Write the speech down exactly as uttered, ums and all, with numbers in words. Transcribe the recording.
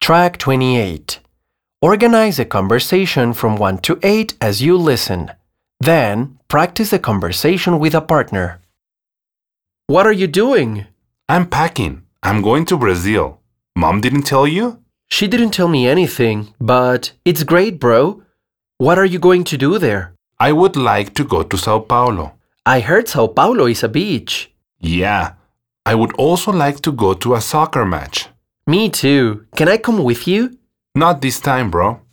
Track twenty-eight. Organize a conversation from one to eight as you listen. Then, practice the conversation with a partner. What are you doing? I'm packing. I'm going to Brazil. Mom didn't tell you? She didn't tell me anything, but it's great, bro. What are you going to do there? I would like to go to Sao Paulo. I heard Sao Paulo is a beach. Yeah. I would also like to go to a soccer match. Me too. Can I come with you? Not this time, bro.